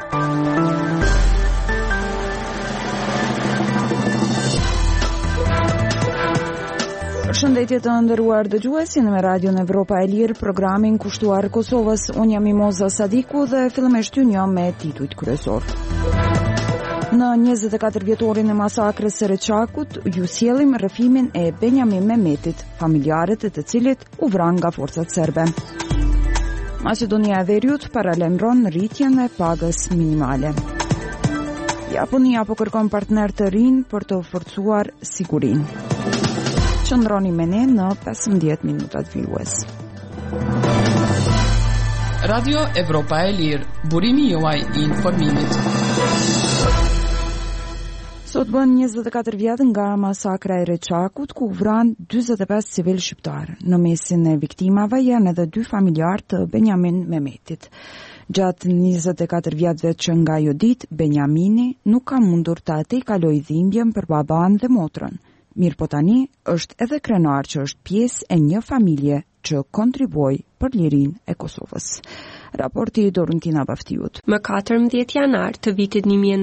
Përshëndetje të nderuar dëgjuesi, në Radion Evropa e Lirë, programin kushtuar Kosovës. Unë jam Imoza Sadiku dhe fillimisht ju njoh me titujt kryesor. Në 24 vjetorin e masakrës së Reçakut, ju sjellim rrëfimin e Benjamin Mehmetit, familjarët e të cilit u vranë nga forcat serbe. Maqedonia e Veriut paralajmëron rritjen e pagës minimale. Japonia po kërkon partner të rinj për të forcuar sigurinë. Qëndroni me ne në 15 minutat fillues. Radio Evropa e Lirë, burimi juaj i informimit. Sot bën 24 vjet nga masakra e Reçakut, ku vran 45 civil shqiptar. Në mesin e viktimave janë edhe 2 familjar të Benjamin Mehmetit. Gjatë 24 vjetëve që nga ajo ditë, Benjamini nuk ka mundur të atej kaloj dhimbjen për baban dhe motrën. Mirë po tani është edhe krenar që është pjesë e një familje që kontribuoj për lirinë e Kosovës. Raporti i Dorentina Baftiut. Më 14 janar të vitit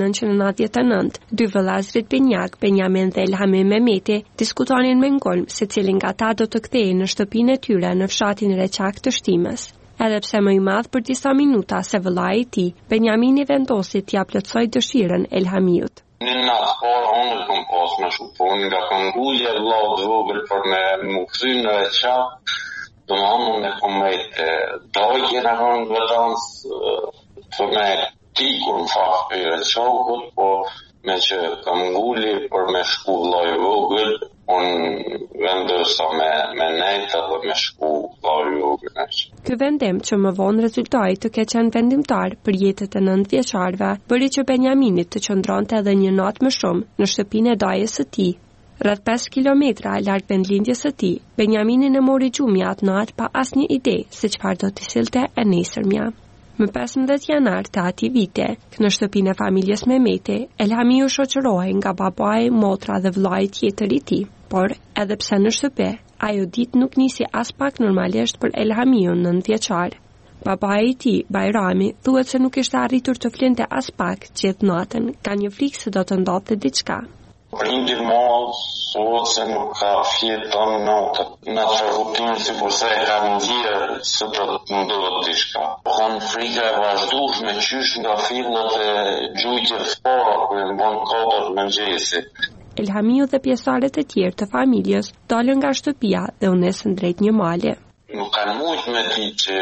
1999, 2 vëllezërit Benjak, Benjamin dhe Elhamin Mehmeti, diskutonin me ngolm se cilin nga ta do të kthehej në shtëpinë e tyre në fshatin Reçak të Shtimës. Edhe pse më i madh për disa minuta se vëllai i tij, Benjamini vendosi t'ia plotësoj dëshirën Elhamiut. Në natë parë, unë kom pas me shupon nga këngulje, vlau të vogël për me më kthy në Reçak, do më hamë me komejtë dojtje në hënë vëdansë për me tikur në fakt për Reçakut, po me që këngulje për me shku vlau vogël, unë vendosa me nejta dhe me shku vlau vogël. Ky vendim që më vonë rezultoi të ketë qenë vendimtar për jetët e 9 vjeçarëve, bëri që Benjaminit të qëndronte edhe një natë më shumë në shtëpinë e dajës së tij. Rreth 5 kilometra larg vendlindjes së tij, Benjamini e mori gjumja atë natë pa asnjë ide se çfarë do t'i sillte e nesërmja. Më 15 janar të atij viti, në shtëpinë e familjes Mehmeti, Elhami u shoqëroi nga babai, motra dhe vllai tjetër i tij. Por, edhe pse në shtëpi, ajo ditë nuk nisi as pak normalisht për Elhamiun 9 vjeçar. Babai i tij, Bajrami, thuhet se nuk ishte arritur të flinte as pak gjithë natën, ka një frikë se do të ndodhte diçka. Prindi mos, thuhet se nuk ka fjeton natën. Në atë rutinë si kurse e ka ndjerë se do të ndodhë diçka. Kon frika e vazhdueshme qysh nga fillat e gjujtjes para kur në bon kodët mëngjesit. Elhamiu dhe pjesëtarët e tjerë të familjes dalën nga shtëpia dhe u nesën drejt një male. Nuk kanë mujt me di që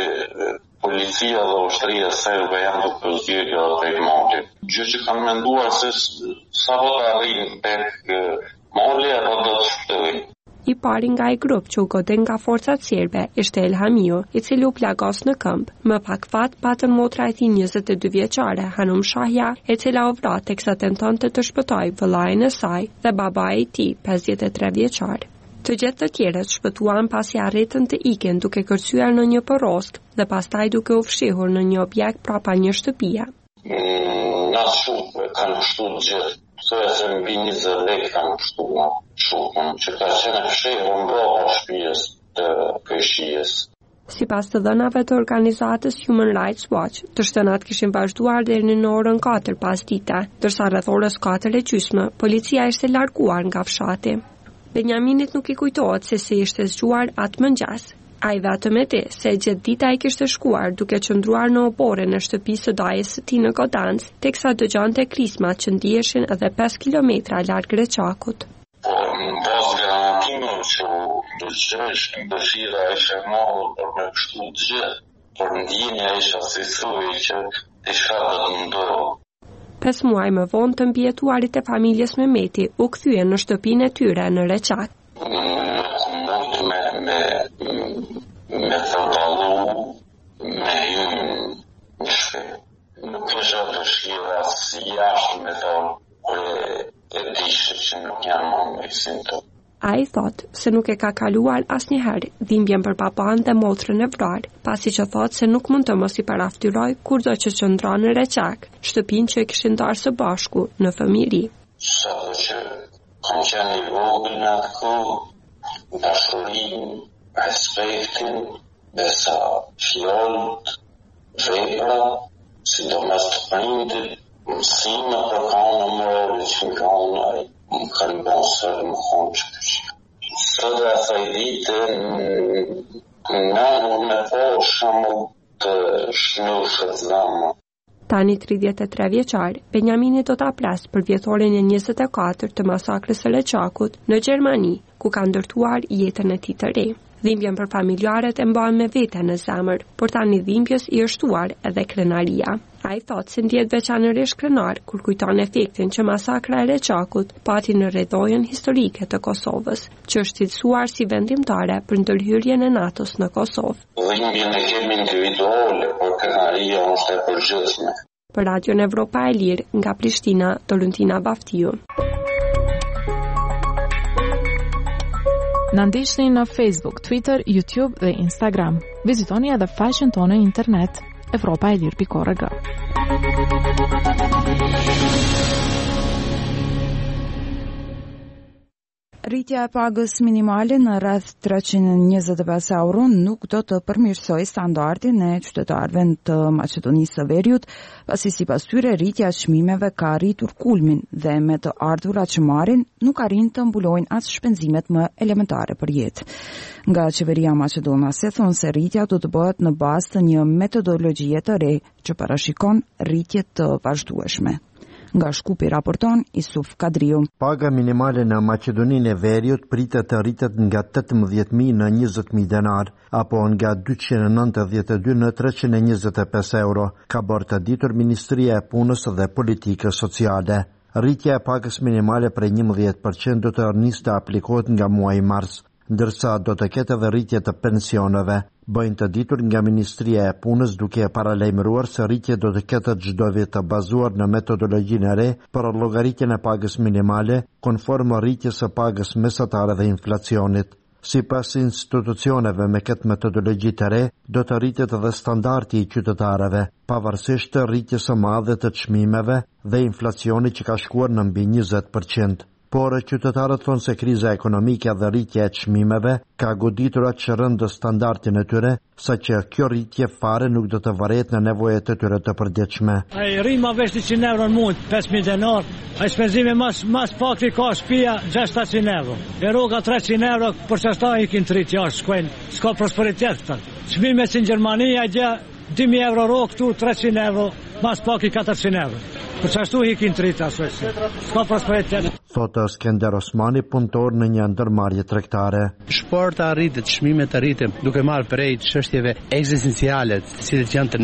policia dhe ushtria serbe janë duke zgjedhë edhe tek mali. Gjë që kanë menduar se sa do të arrijnë tek mali apo do të shpëtojnë. I pari nga ai grup që u godin nga forcat serbe ishte Elhamiu, i cili u plagos në këmbë. Më pak fat patën motra e tij 22 vjeçare, Hanum Shahja, e cila u vra teksa tentonte të shpëtojë vëllain e saj dhe babai i tij, 53 vjeçar. Të gjithë të tjerët shpëtuan pasi arritën të ikin duke kërcyer në një përrosk dhe pastaj duke u fshihur në një objekt prapa një shtëpie. Na shumë kanë shtu gjithë. Se mbi 20 lekë kanë shtu në shukën, që ka qenë fshehur mbrapa shtëpisë të këshijes. Sipas të dhënave të organizatës Human Rights Watch, të shtënat kishin vazhduar deri në orën 4 pas dite, ndërsa rreth orës 4:30 policia ishte larguar nga fshati. Benjaminit nuk i kujtohet se si ishte zgjuar atë mëngjes. Ai vetëm e di se gjithë dita ai kishte shkuar duke qëndruar në oborrin e shtëpisë së dajës së tij në Godancë, teksa dëgjonte krismat që ndiheshin edhe 5 kilometra larg Reçakut. Po në bazë garantimeve që dëshirësh, dëshira ishte marrë për me kështu gjithë, por ndjenja ishte si thuaj që diçka do të ndodhë. 5 muaj më vonë të mbijetuarit e familjes Mehmeti u kthyen në shtëpinë e tyre në Reçak. Me të dalu, me ju nuk është dëshira si jashtë me të e dishtë që nuk janë më me sinto. A i thot se nuk e ka kaluar asnjëherë dhimbjen për baban dhe motrën e vrarë, pasi që thot se nuk mund të mos i paraftyroj kurdo që qëndron në Reçak, shtëpinë që e kishin ndarë së bashku në fëmijëri. Sa do që kanë qenë i vogël në atë kohë, dashurinë, respektin, dhe sa fjallët, vepra, sidomos të prindit, mësime për kauna morale që më kanë bërë se më thonë që së dhe asaj dite në me po shumë të shnushët zamë. Tani 33 vjeçar, Benjamini do ta plas për vjetorin e 24 të masakrës së Leçakut në Gjermani, ku ka ndërtuar jetën e tij të re. Dhimbjen për familjarët e mban me vete në zemër, por tani dhimbjes i është shtuar edhe krenaria. Ai thotë se ndihet veçanërisht krenar kur kujton efektin që masakra e Leçakut pati në rrethojën historike të Kosovës, që është cilësuar si vendimtare për ndërhyrjen e NATO-s në Kosovë. Dhimbjen e kemi individuale, por krenaria është e përgjithshme. Për Radion Evropa e Lirë, nga Prishtina, Toluntina Baftiu. Na ndiqni në Facebook, Twitter, YouTube dhe Instagram. Vizitoni edhe faqen tonë në internet evropaelir.org. Rritja e pagës minimale në rreth 325 euro nuk do të përmirësojë standardin e qytetarëve të Maqedonisë së Veriut, pasi sipas tyre rritja e çmimeve ka arritur kulmin dhe me të ardhurat që marrin nuk arrin të mbulojnë as shpenzimet më elementare për jetë. Nga qeveria maqedonase thonë se rritja do të bëhet në bazë të një metodologjie të re që parashikon rritje të vazhdueshme. Nga Shkupi raporton Isuf Kadriu. Paga minimale në Maqedoninë e Veriut pritet të rritet nga 18.000 në 20.000 denar, apo nga 292 në 325 euro, ka bërë të ditur Ministria e Punës dhe Politikës Sociale. Rritja e pagës minimale prej 11% do të nisë të aplikohet nga muaji mars, ndërsa do të ketë edhe rritje të pensioneve, bëjnë të ditur nga Ministria e Punës, duke paralajmëruar se rritje do të ketë çdo vit të bazuar në metodologjinë e re për llogaritjen e pagës minimale, konform rritjes së pagës mesatare dhe inflacionit. Sipas institucioneve me këtë metodologji të re, do të rritet edhe standardi i qytetarëve, pavarësisht të rritjes së madhe të çmimeve dhe inflacionit që ka shkuar në mbi 20%. Por qytetarët thonë se kriza ekonomike dhe rritja e çmimeve ka goditur atë që rëndë standardin e tyre, saqë kjo rritje fare nuk do të varet në nevojat e tyre të përditshme. Ai rrima vesh 100 euro në muaj, 5000 denar, ai shpenzime mas pak i ka shtëpia 600 euro. E rroga 300 euro për çasta i kin trit jashtë shkojnë, s'ka prosperitet këta. Çmimet në Gjermani ja 2000 euro rrok këtu 300 euro, mas pak i 400 euro. Për çashtu i kin trit asoj. S'ka prosperitet. Thotë Skender Osmani, punëtor në një ndërmarrje tregtare. Shporta rritet, çmimet rriten, duke marrë prej çështjeve ekzistenciale, të cilat janë të